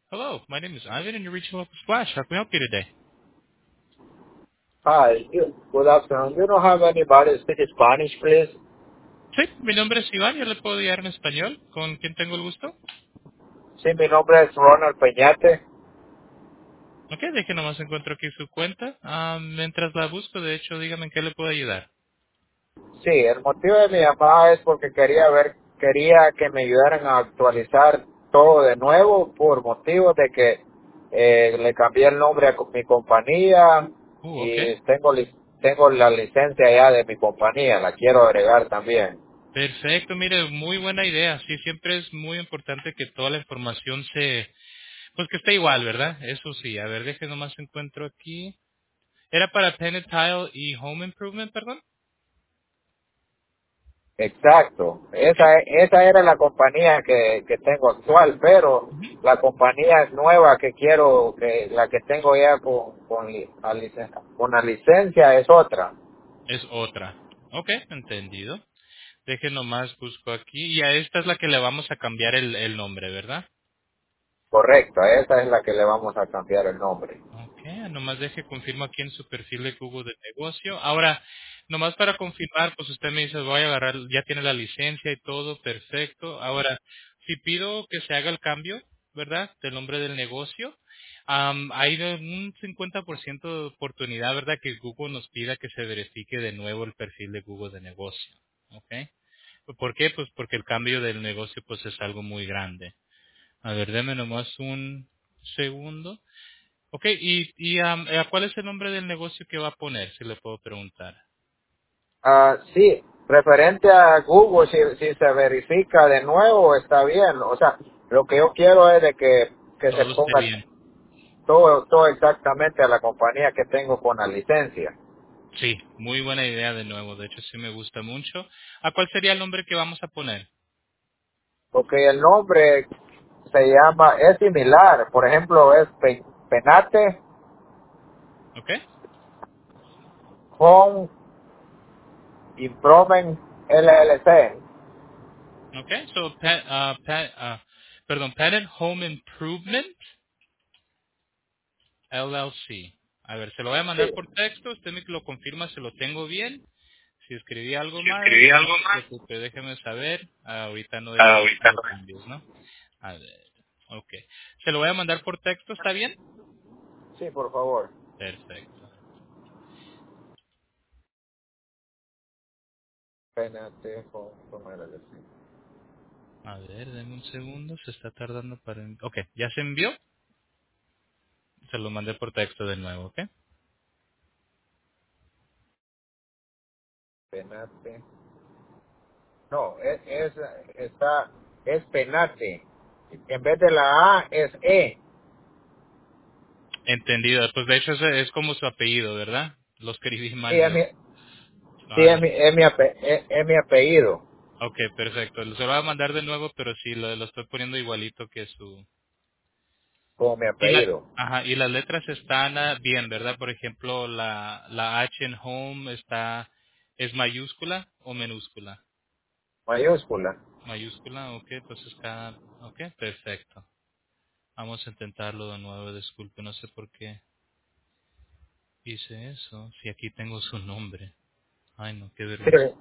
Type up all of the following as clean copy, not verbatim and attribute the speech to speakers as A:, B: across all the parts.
A: Hello, my name is Ivan and you're reaching out with Splash. How can I help you today?
B: Hi, good afternoon. You don't have anybody speak Spanish, please?
A: Sí, mi nombre es Iván, yo le puedo guiar en español. ¿Con quién tengo el gusto?
B: Sí, mi nombre es Ronald Peñate.
A: Ok, deje nomás encuentro aquí su cuenta. Mientras la busco, de hecho, dígame en qué le puedo ayudar.
B: Sí, el motivo de mi llamada es porque quería que me ayudaran a actualizar todo de nuevo por motivos de que le cambié el nombre a mi compañía
A: Ok.
B: y tengo la licencia ya de mi compañía, la quiero agregar también.
A: Perfecto, mire, muy buena idea. Sí, siempre es muy importante que toda la información pues que esté igual, ¿verdad? Eso sí, a ver, deje nomás encuentro aquí. ¿Era para Painted Tile y Home Improvement, perdón?
B: Exacto.
A: Ok.
B: Esa era la compañía que tengo actual, pero
A: Ujú.
B: la compañía nueva la que tengo ya con la licencia es otra.
A: Es otra. Ok, entendido. Deje nomás busco aquí. Y a esta es la que le vamos a cambiar el nombre, ¿verdad?
B: Correcto, a esa es la que le vamos a cambiar el nombre.
A: Ok, nomás deje confirmo aquí en su perfil de Google de negocio. Ahora, nomás para confirmar, pues usted me dice, voy a agarrar, ya tiene la licencia y todo, perfecto. Ahora, si pido que se haga el cambio, ¿verdad? Del nombre del negocio, hay de un 50% de oportunidad, ¿verdad? Que Google nos pida que se verifique de nuevo el perfil de Google de negocio. ¿Ok? ¿Por qué? Pues porque el cambio del negocio pues es algo muy grande. A ver, deme nomás un segundo. Ok, ¿cuál es el nombre del negocio que va a poner, si le puedo preguntar?
B: Sí, referente a Google, si se verifica de nuevo está bien. O sea, lo que yo quiero es que se
A: Todo esté
B: ponga
A: bien.
B: todo exactamente a la compañía que tengo con la licencia.
A: Sí, muy buena idea de nuevo, de hecho sí me gusta mucho. ¿A cuál sería el nombre que vamos a poner?
B: Porque el nombre es similar, por ejemplo, es Penate
A: Ok,
B: Home Improvement LLC.
A: ok, so, perdón, Patent Home Improvement LLC. A ver, se lo voy a mandar
B: Sí.
A: por texto, usted me lo confirma si lo tengo bien. Si escribí algo
B: Si
A: mal,
B: escribí
A: no
B: algo
A: se
B: más,
A: preocupe, déjeme saber. Ahorita no debe haber
B: ahorita
A: habido
B: no.
A: cambios, ¿no? A ver, ok. Se lo voy a mandar por texto, ¿está bien?
B: Sí, por favor.
A: Perfecto.
B: Penate Home Improvement LLC.
A: A ver, denme un segundo, se está tardando para... Ok, ¿ya se envió? Se lo mandé por texto de nuevo, ¿ok?
B: Penate. No, es Penate. En vez de la A es E.
A: Entendido, pues de hecho es como su apellido, ¿verdad? Lo escribí
B: Sí,
A: mal yo.
B: es
A: Ay,
B: es mi apellido,
A: ok, perfecto. Se lo voy a mandar de nuevo, pero sí, lo estoy poniendo igualito que su...
B: como mi
A: Y
B: apellido.
A: y las letras están bien, ¿verdad? Por ejemplo, la H en home es mayúscula o minúscula.
B: Mayúscula.
A: Mayúscula, ok, entonces ok, perfecto. Vamos a intentarlo de nuevo, disculpe, no sé por qué hice eso. Si aquí tengo su nombre. Ay, no, qué
B: Sí.
A: vergüenza.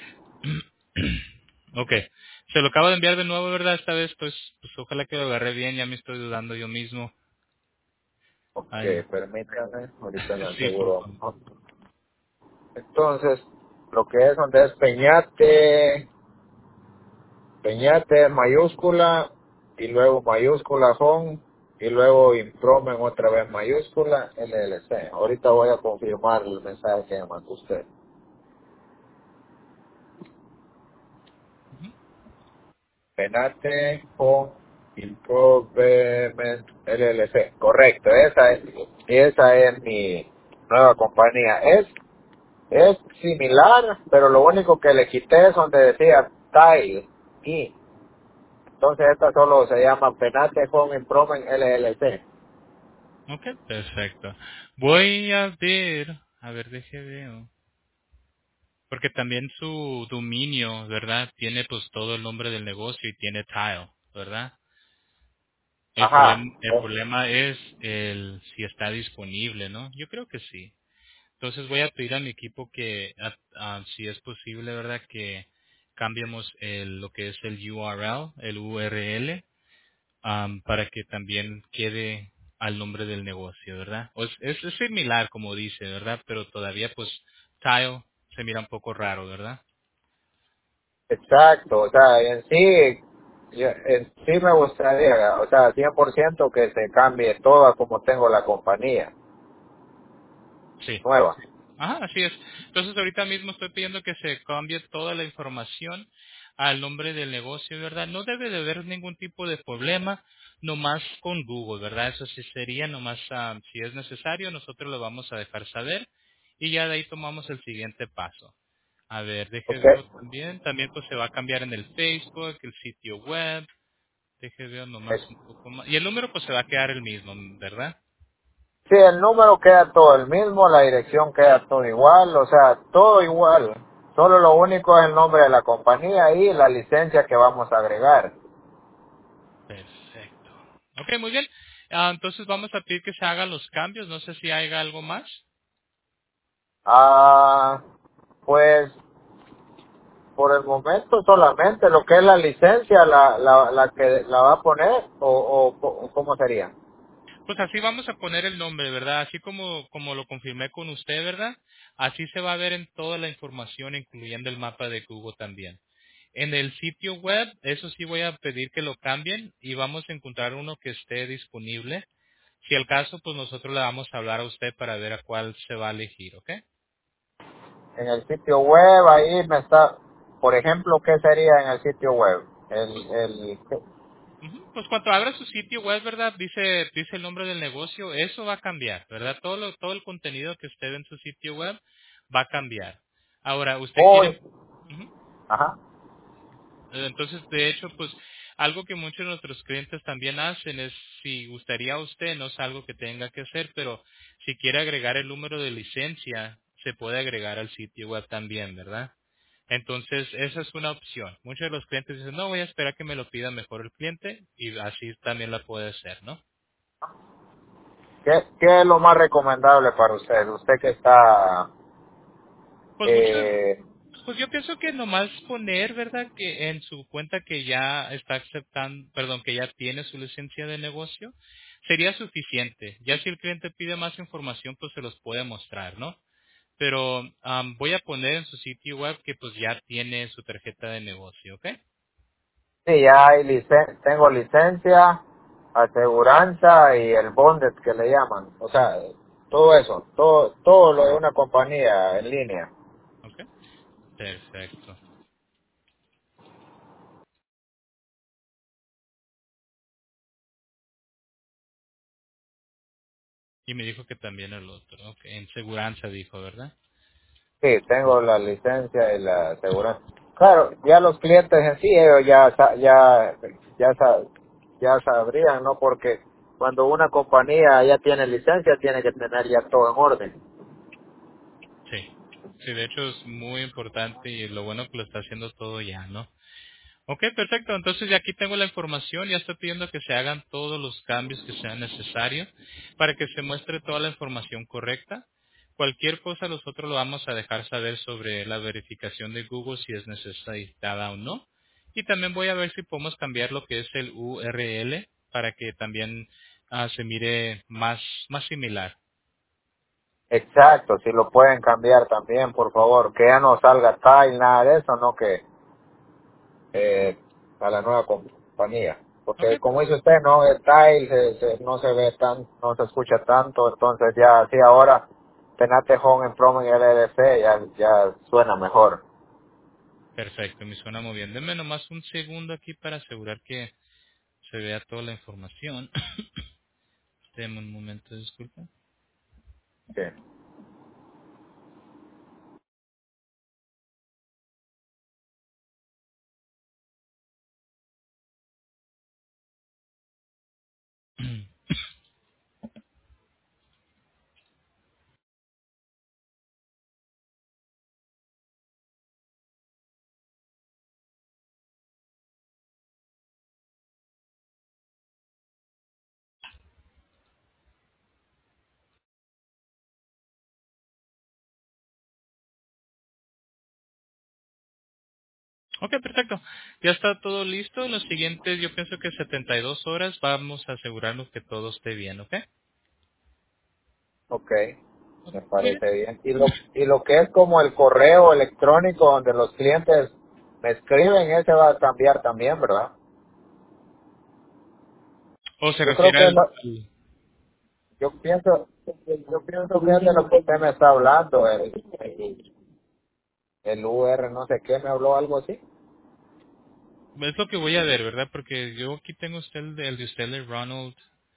A: Ok, se lo acabo de enviar de nuevo, ¿verdad? Esta vez, pues ojalá que lo agarré bien, ya me estoy dudando yo mismo.
B: Ok,
A: Ay, no.
B: permítame, ahorita me
A: Sí, por
B: aseguro.
A: favor.
B: Entonces, lo que es donde es Peñate mayúscula, y luego mayúscula home, y luego impromen otra vez mayúscula LLC. Ahorita voy a confirmar el mensaje que me mandó usted.
A: Ujú.
B: Penate Home Improvement LLC. Correcto, esa es mi nueva compañía. Es similar, pero lo único que le quité es donde decía Tile y entonces esta solo se llama Penate Home Improvement LLC.
A: Ok, perfecto. Voy a ver, deje veo. Porque también su dominio, ¿verdad? Tiene pues todo el nombre del negocio y tiene tile, ¿verdad?
B: Ajá.
A: El problema es el si está disponible, ¿no? Yo creo que sí. Entonces voy a pedir a mi equipo que, si es posible, ¿verdad? Que cambiemos lo que es el URL, el URL, para que también quede al nombre del negocio, ¿verdad? Es similar, como dice, ¿verdad? Pero todavía, pues, Tile se mira un poco raro, ¿verdad?
B: Exacto, o sea, en sí, en sí me gustaría, o sea, 100% que se cambie toda como tengo la compañía
A: Sí.
B: nueva.
A: Ajá, así es. Entonces ahorita mismo estoy pidiendo que se cambie toda la información al nombre del negocio, ¿verdad? No debe de haber ningún tipo de problema, nomás con Google, ¿verdad? Eso sí sería, nomás si es necesario, nosotros lo vamos a dejar saber y ya de ahí tomamos el siguiente paso. A ver, deje
B: Ok.
A: ver también pues se va a cambiar en el Facebook, el sitio web, deje ver nomás
B: Es-
A: un poco más. Y el número pues se va a quedar el mismo, ¿verdad?
B: Sí, el número queda todo el mismo, la dirección queda todo igual, o sea, todo igual. Solo lo único es el nombre de la compañía y la licencia que vamos a agregar.
A: Perfecto. Ok, muy bien. Entonces vamos a pedir que se hagan los cambios. No sé si hay algo más.
B: Ah, pues por el momento solamente lo que es la licencia, la que la va a poner o cómo sería.
A: Pues así vamos a poner el nombre, ¿verdad? Así como lo confirmé con usted, ¿verdad? Así se va a ver en toda la información, incluyendo el mapa de Google también. En el sitio web, eso sí voy a pedir que lo cambien y vamos a encontrar uno que esté disponible. Si el caso, pues nosotros le vamos a hablar a usted para ver a cuál se va a elegir, ¿ok?
B: En el sitio web ahí me está, por ejemplo, ¿qué sería en el sitio web? El,
A: Ujú. Pues cuando abra su sitio web, ¿verdad? Dice el nombre del negocio, eso va a cambiar, ¿verdad? Todo el contenido que esté en su sitio web va a cambiar. Ahora, usted quiere,
B: hoy,
A: ujú.
B: ajá,
A: Entonces, de hecho, pues algo que muchos de nuestros clientes también hacen es, si gustaría a usted, no es algo que tenga que hacer, pero si quiere agregar el número de licencia, se puede agregar al sitio web también, ¿verdad? Entonces, esa es una opción. Muchos de los clientes dicen, no, voy a esperar que me lo pida mejor el cliente y así también la puede hacer, ¿no?
B: ¿qué es lo más recomendable para usted? Usted que está,
A: Pues muchos,
B: eh,
A: pues yo pienso que nomás poner, ¿verdad? Que en su cuenta que ya está aceptando, perdón, que ya tiene su licencia de negocio, sería suficiente. Ya si el cliente pide más información, pues se los puede mostrar, ¿no? Pero voy a poner en su sitio web que pues ya tiene su tarjeta de negocio, ¿ok?
B: sí, ya hay tengo licencia, aseguranza y el bonded que le llaman, o sea, todo eso, todo lo de una compañía en línea.
A: Ok, perfecto. Y me dijo que también el otro, ok, en seguranza dijo, ¿verdad?
B: Sí, tengo la licencia y la aseguranza. Claro, ya los clientes en sí, ellos ya sabrían, ¿no? Porque cuando una compañía ya tiene licencia, tiene que tener ya todo en orden.
A: Sí. Sí, de hecho es muy importante y lo bueno que lo está haciendo todo ya, ¿no? Ok, perfecto. Entonces ya aquí tengo la información. Ya estoy pidiendo que se hagan todos los cambios que sean necesarios para que se muestre toda la información correcta. Cualquier cosa nosotros lo vamos a dejar saber sobre la verificación de Google si es necesitada o no. Y también voy a ver si podemos cambiar lo que es el URL para que también se mire más similar.
B: Exacto, si lo pueden cambiar también, por favor, que ya no salga Tile, nada de eso, no que a la nueva compañía.
A: Ok,
B: Porque como dice usted, no, el Tile no se ve tan, no se escucha tanto, entonces ya así ahora Tenate Home Improvement LLC ya suena mejor.
A: perfecto. Me suena muy bien. Deme nomás un segundo aquí para asegurar que se vea toda la información. Deme un momento, disculpa.
B: Sí.
A: Ok, perfecto. Ya está todo listo. En los siguientes, yo pienso que 72 horas vamos a asegurarnos que todo esté bien, ¿ok?
B: Ok,
A: Ok,
B: me
A: muy bien.
B: parece bien. Y lo que es como el correo electrónico donde los clientes me escriben, ese va a cambiar también, ¿verdad?
A: ¿O se
B: Yo creo
A: refiere
B: que yo pienso que es de lo que usted me está hablando, el UR no sé qué, me habló algo así.
A: es lo que voy a ver, ¿verdad? Porque yo aquí tengo usted el de usted, el Ronald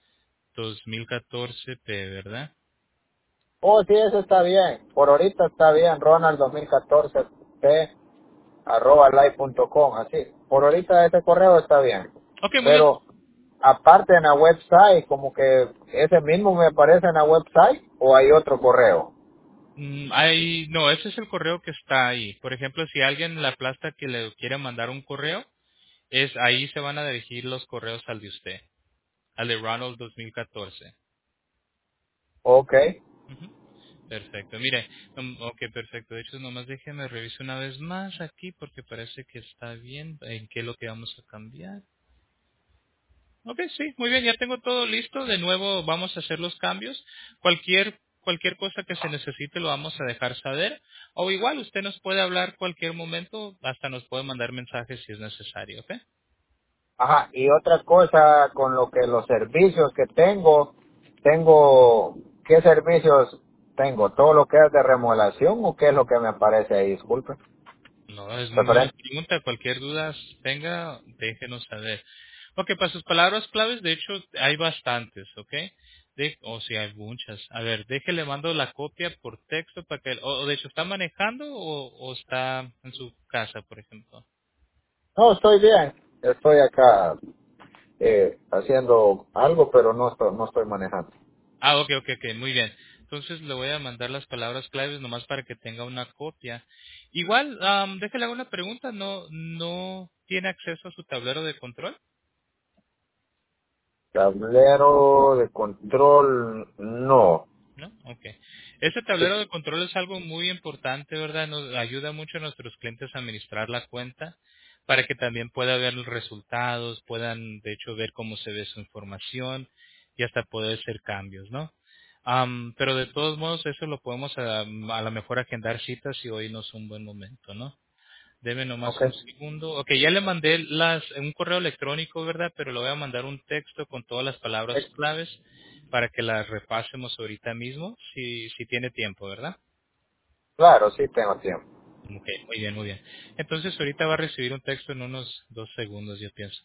A: 2014P, ¿verdad?
B: Oh, sí, eso está bien. Por ahorita está bien, Ronald 2014 p arroba live.com, así. Por ahorita ese correo está bien.
A: Ok, muy bien.
B: Pero aparte en la website, como que ese mismo me aparece en la website o hay otro correo.
A: No, ese es el correo que está ahí. Por ejemplo, si alguien le aplasta que le quiere mandar un correo, es ahí se van a dirigir los correos al de usted, al de Ronald 2014.
B: Ok.
A: Ujú. Perfecto. Mire, ok, perfecto. De hecho, nomás déjeme revisar una vez más aquí porque parece que está bien. ¿En qué es lo que vamos a cambiar? Ok, sí, muy bien. Ya tengo todo listo. De nuevo vamos a hacer los cambios. Cualquier cosa que se necesite lo vamos a dejar saber. O igual usted nos puede hablar cualquier momento. Hasta nos puede mandar mensajes si es necesario, ¿ok?
B: Ajá, y otra cosa con lo que los servicios que tengo, ¿qué servicios tengo? ¿Todo lo que es de remodelación o qué es lo que me aparece ahí? Disculpe.
A: No, es ninguna
B: Referente.
A: pregunta. Cualquier duda tenga, déjenos saber. Ok, para sus palabras claves, de hecho, hay bastantes, ¿ok? O sea, hay muchas. A ver, déjele mando la copia por texto para que, o de hecho, ¿está manejando o está en su casa, por ejemplo?
B: No, estoy bien. Estoy acá haciendo algo, pero no estoy manejando.
A: Ah, ok, muy bien. Entonces le voy a mandar las palabras claves nomás para que tenga una copia. Igual, déjele hago una pregunta, ¿no tiene acceso a su tablero de control?
B: Tablero de control, no.
A: ¿No? Ok. Ese tablero de control es algo muy importante, ¿verdad? Nos ayuda mucho a nuestros clientes a administrar la cuenta para que también pueda ver los resultados, puedan de hecho ver cómo se ve su información y hasta poder hacer cambios, ¿no? Pero de todos modos eso lo podemos a lo mejor agendar citas si hoy no es un buen momento, ¿no? Deme nomás
B: Ok.
A: un segundo. Ok, ya le mandé un correo electrónico, ¿verdad? Pero le voy a mandar un texto con todas las palabras claves para que las repasemos ahorita mismo, si tiene tiempo, ¿verdad?
B: Claro, sí tengo tiempo.
A: Ok, muy bien, muy bien. Entonces ahorita va a recibir un texto en unos 2 segundos, yo pienso.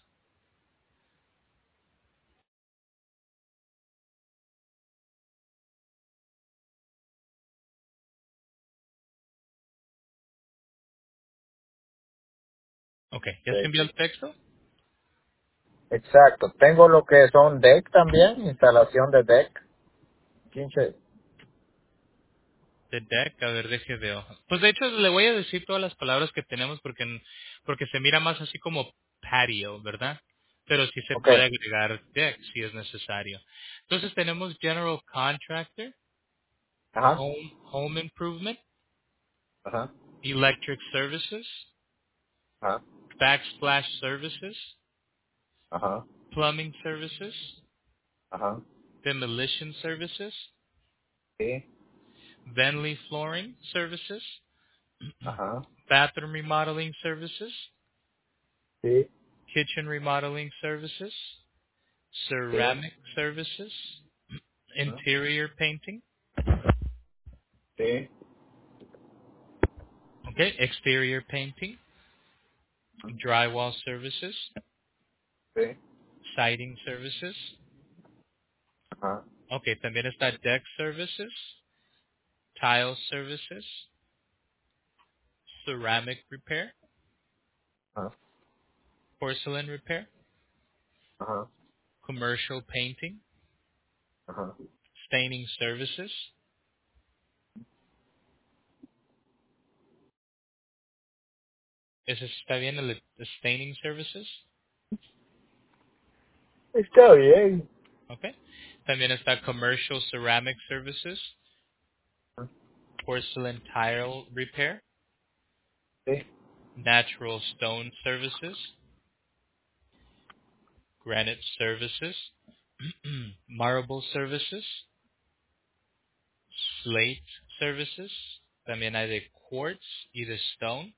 A: Ok, ¿ya se
B: Sí.
A: envió el texto?
B: Exacto. Tengo lo que son deck también, instalación de deck. 15.
A: The deck, a ver, deje veo. Pues de hecho le voy a decir todas las palabras que tenemos porque se mira más así como patio, ¿verdad? Pero sí se
B: Ok.
A: puede agregar deck si es necesario. Entonces tenemos general contractor,
B: Ajá.
A: home improvement,
B: Ajá.
A: electric services,
B: Ajá.
A: backsplash services,
B: Ajá.
A: plumbing services,
B: Ajá.
A: demolition services,
B: Sí.
A: Venley flooring services,
B: Ajá.
A: bathroom remodeling services,
B: Sí.
A: kitchen remodeling services,
B: Sí.
A: ceramic services,
B: Ajá.
A: interior painting,
B: Sí.
A: okay, exterior painting, drywall services,
B: Sí.
A: siding services,
B: Ajá.
A: okay, también está deck services, tile services, ceramic repair,
B: Ajá.
A: porcelain repair,
B: Ajá.
A: commercial painting,
B: Ajá.
A: staining services. ¿Ese está bien el staining services?
B: Está bien.
A: Okay. También está commercial ceramic services, porcelain tile repair,
B: Sí.
A: Natural Stone Services, Granite Services, Marble Services, Slate Services, también hay de Quartz y de Stone,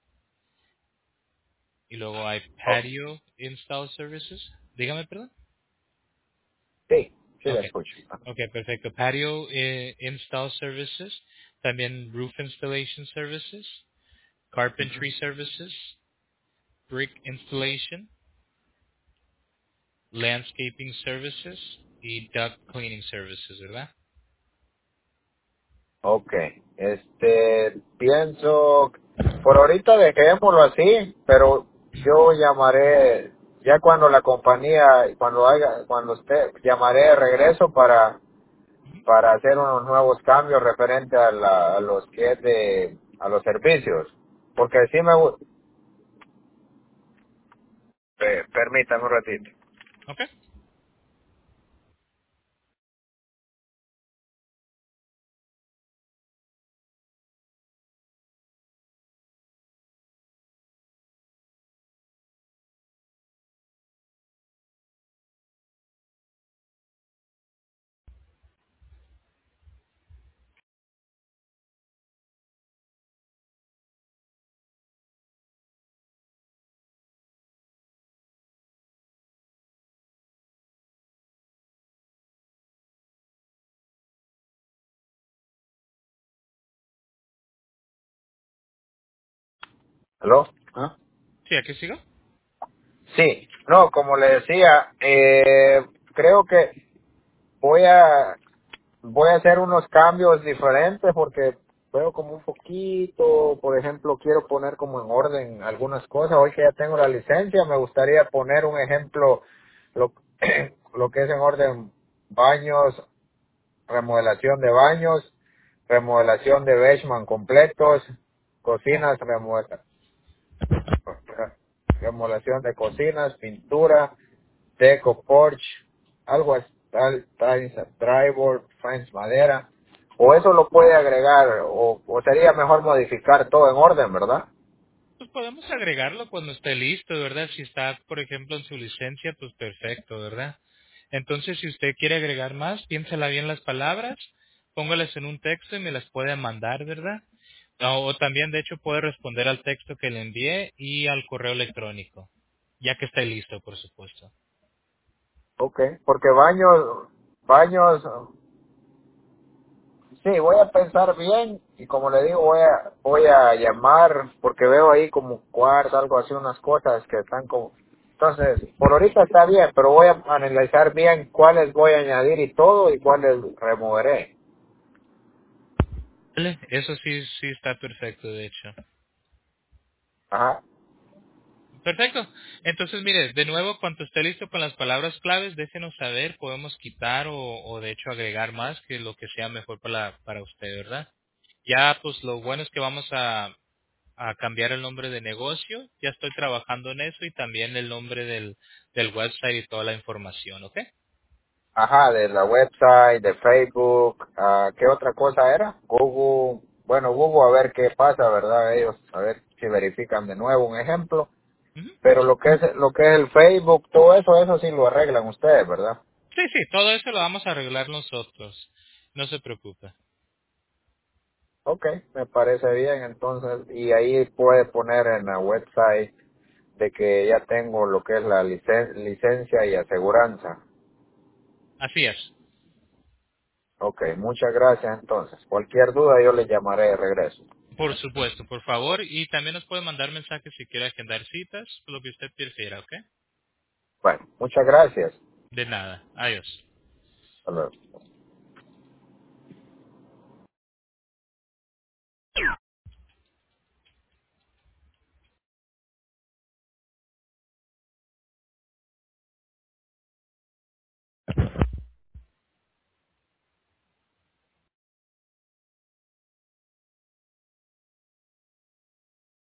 A: y luego hay
B: Oh,
A: Patio Install Services. Dígame, perdón.
B: sí, sí la
A: Ok,
B: escucho.
A: ok, perfecto. Patio Install Services, también Roof Installation Services, Carpentry Services, Brick Installation, Landscaping Services y Duct Cleaning Services, ¿verdad?
B: Ok, pienso, por ahorita dejémoslo así, pero yo llamaré, ya cuando la compañía, cuando usted, llamaré de regreso para hacer unos nuevos cambios referente a los que es a los servicios, porque sí permítame un ratito.
A: Ok,
B: ¿Aló? ¿Ah?
A: sí, aquí sigo.
B: Sí, no, como le decía, creo que voy a voy a hacer unos cambios diferentes porque veo como un poquito, por ejemplo, quiero poner como en orden algunas cosas. Hoy que ya tengo la licencia, me gustaría poner un ejemplo, lo, lo que es en orden baños, remodelación de baños, remodelación de basement completos,
A: Oh,
B: cocinas, remodelación de cocinas, pintura, deco, porch, algo así, drywall, fence, madera, o eso lo puede agregar, o sería mejor modificar todo en orden, ¿verdad?
A: pues podemos agregarlo cuando esté listo, ¿verdad? Si está, por ejemplo, en su licencia, pues perfecto, ¿verdad? Entonces, si usted quiere agregar más, piénsela bien las palabras, póngalas en un texto y me las puede mandar, ¿verdad? O también, de hecho, puede responder al texto que le envié y al correo electrónico, ya que esté listo, por supuesto.
B: Okay, porque baños, sí, voy a pensar bien y como le digo, voy a llamar porque veo ahí como cuarto, algo así, unas cosas que están como, entonces, por ahorita está bien, pero voy a analizar bien cuáles voy a añadir y todo y cuáles removeré.
A: Vale, eso sí, sí está perfecto, de hecho.
B: Ajá.
A: Perfecto. Entonces, mire, de nuevo, cuando esté listo con las palabras claves, déjenos saber, podemos quitar o de hecho agregar más que lo que sea mejor para usted, ¿verdad? Ya, pues lo bueno es que vamos a cambiar el nombre de negocio, ya estoy trabajando en eso y también el nombre del website y toda la información, ¿ok?
B: Ajá, de la website, de Facebook, ¿qué otra cosa era? Google, bueno, Google a ver qué pasa, ¿verdad? Ellos, a ver si verifican de nuevo un ejemplo,
A: Ujú.
B: pero lo que es el Facebook, todo eso sí lo arreglan ustedes, ¿verdad?
A: Sí, sí, todo eso lo vamos a arreglar nosotros, no se preocupe.
B: Ok, me parece bien, entonces, y ahí puede poner en la website de que ya tengo lo que es la licencia y aseguranza.
A: Así es.
B: Ok, muchas gracias entonces. Cualquier duda yo le llamaré de regreso.
A: Por supuesto, por favor, y también nos puede mandar mensajes si quiere agendar citas, lo que usted prefiera, ¿ok?
B: Bueno, muchas gracias.
A: De nada. Adiós.
B: Hasta luego.